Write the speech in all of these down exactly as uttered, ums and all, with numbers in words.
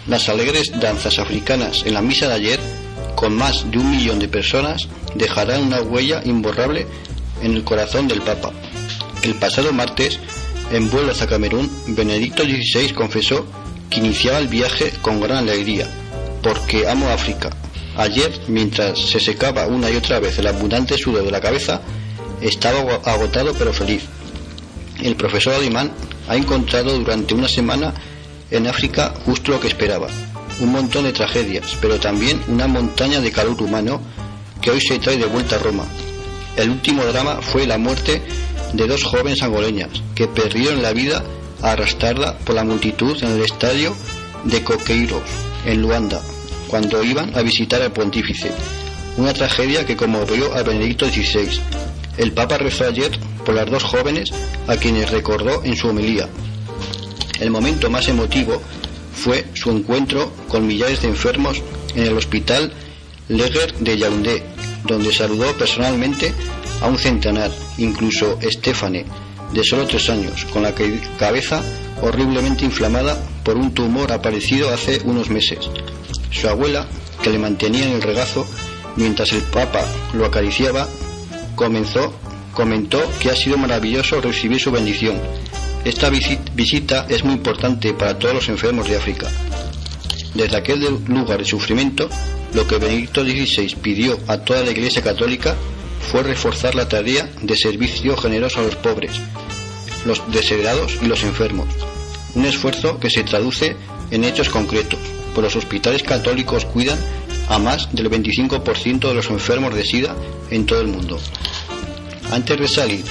Las alegres danzas africanas en la misa de ayer, con más de un millón de personas, dejarán una huella imborrable en el corazón del Papa. El pasado martes, en vuelo hacia Camerún, Benedicto dieciséis confesó que iniciaba el viaje con gran alegría, porque amo África. Ayer, mientras se secaba una y otra vez el abundante sudor de la cabeza, estaba agotado pero feliz. El profesor alemán ha encontrado durante una semana en África justo lo que esperaba: un montón de tragedias, pero también una montaña de calor humano que hoy se trae de vuelta a Roma. El último drama fue la muerte de dos jóvenes angoleñas que perdieron la vida arrastrada por la multitud en el estadio de Coqueiros, en Luanda, cuando iban a visitar al pontífice. Una tragedia que conmovió a Benedicto dieciséis. El Papa rezó ayer por las dos jóvenes a quienes recordó en su homilía. El momento más emotivo fue su encuentro con millares de enfermos en el hospital Leger de Yaoundé, donde saludó personalmente a un centenar, incluso Stéphane, de solo tres años, con la cabeza horriblemente inflamada por un tumor aparecido hace unos meses. Su abuela, que le mantenía en el regazo mientras el Papa lo acariciaba, comenzó, comentó que ha sido maravilloso recibir su bendición. Esta visita es muy importante para todos los enfermos de África. Desde aquel lugar de sufrimiento, lo que Benedicto dieciséis pidió a toda la Iglesia Católica fue reforzar la tarea de servicio generoso a los pobres, los desheredados y los enfermos. Un esfuerzo que se traduce en hechos concretos, pues los hospitales católicos cuidan a más del veinticinco por ciento de los enfermos de SIDA en todo el mundo. Antes de salir,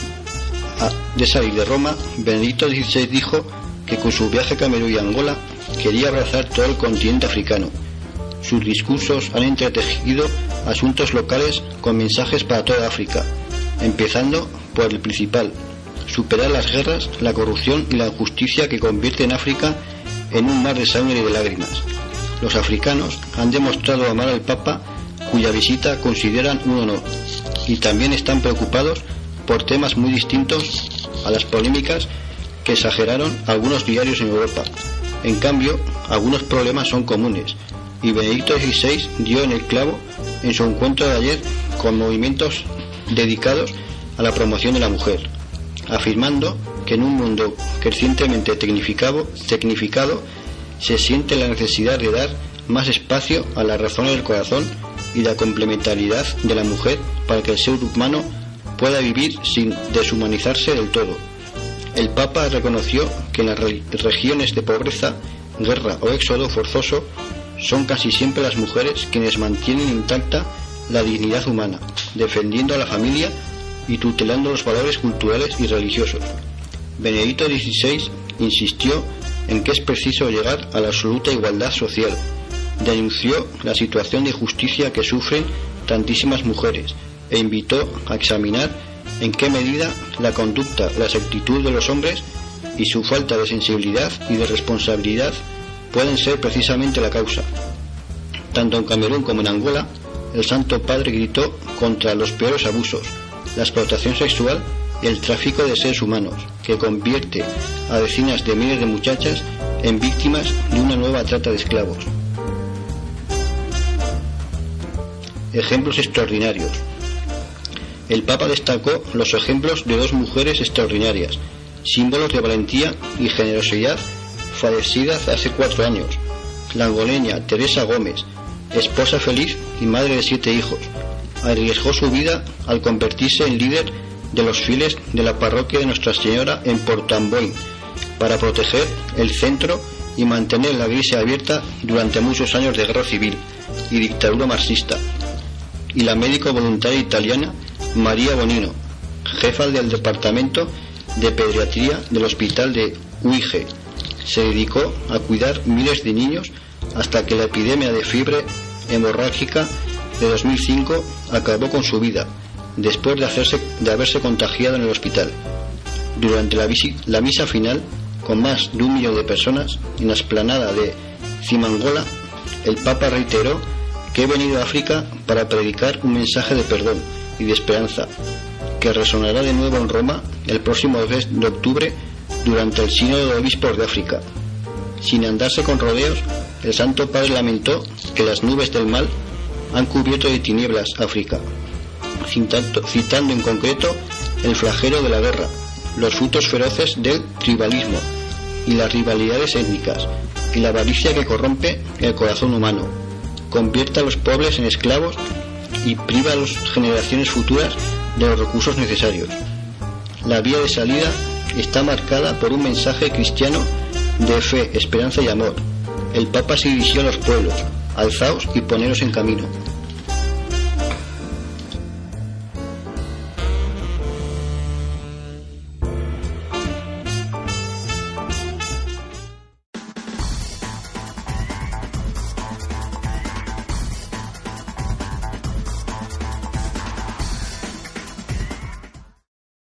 de salir de Roma, Benedicto dieciséis dijo que con su viaje a Camerún y Angola quería abrazar todo el continente africano. Sus discursos han entretejido asuntos locales con mensajes para toda África, empezando por el principal: superar las guerras, la corrupción y la injusticia que convierten África en un mar de sangre y de lágrimas. Los africanos han demostrado amar al Papa, cuya visita consideran un honor, y también están preocupados por temas muy distintos a las polémicas que exageraron algunos diarios en Europa. En cambio, algunos problemas son comunes, y Benedicto dieciséis dio en el clavo en su encuentro de ayer con movimientos dedicados a la promoción de la mujer, afirmando que en un mundo crecientemente tecnificado, tecnificado se siente la necesidad de dar más espacio a las razones del corazón y la complementariedad de la mujer para que el ser humano pueda vivir sin deshumanizarse del todo. El Papa reconoció que en las re- regiones de pobreza, guerra o éxodo forzoso son casi siempre las mujeres quienes mantienen intacta la dignidad humana, defendiendo a la familia y tutelando los valores culturales y religiosos. Benedicto dieciséis insistió en que es preciso llegar a la absoluta igualdad social. Denunció la situación de injusticia que sufren tantísimas mujeres e invitó a examinar en qué medida la conducta, la actitud de los hombres y su falta de sensibilidad y de responsabilidad pueden ser precisamente la causa. Tanto en Camerún como en Angola, el Santo Padre gritó contra los peores abusos, la explotación sexual y el tráfico de seres humanos, que convierte a decenas de miles de muchachas en víctimas de una nueva trata de esclavos. Ejemplos extraordinarios. El Papa destacó los ejemplos de dos mujeres extraordinarias, símbolos de valentía y generosidad, fallecidas hace cuatro años: la angoleña Teresa Gómez, esposa feliz y madre de siete hijos, arriesgó su vida al convertirse en líder de los fieles de la parroquia de Nuestra Señora en Port-Amboine para proteger el centro y mantener la iglesia abierta durante muchos años de guerra civil y dictadura marxista. Y la médico voluntaria italiana María Bonino, jefa del departamento de pediatría del hospital de Uige, se dedicó a cuidar miles de niños hasta que la epidemia de fiebre hemorrágica de dos mil cinco acabó con su vida, después de, hacerse, de haberse contagiado en el hospital. Durante la, visi, la misa final, con más de un millón de personas, en la explanada de Cimangola, el Papa reiteró que he venido a África para predicar un mensaje de perdón y de esperanza, que resonará de nuevo en Roma el próximo mes de octubre durante el Sínodo de Obispos de África. Sin andarse con rodeos, el Santo Padre lamentó que las nubes del mal han cubierto de tinieblas África, citando, citando en concreto el flagelo de la guerra, los frutos feroces del tribalismo y las rivalidades étnicas, y la avaricia que corrompe el corazón humano, convierte a los pobres en esclavos y priva a las generaciones futuras de los recursos necesarios. La vía de salida está marcada por un mensaje cristiano de fe, esperanza y amor. El Papa se dirigió a los pueblos: alzaos y poneros en camino.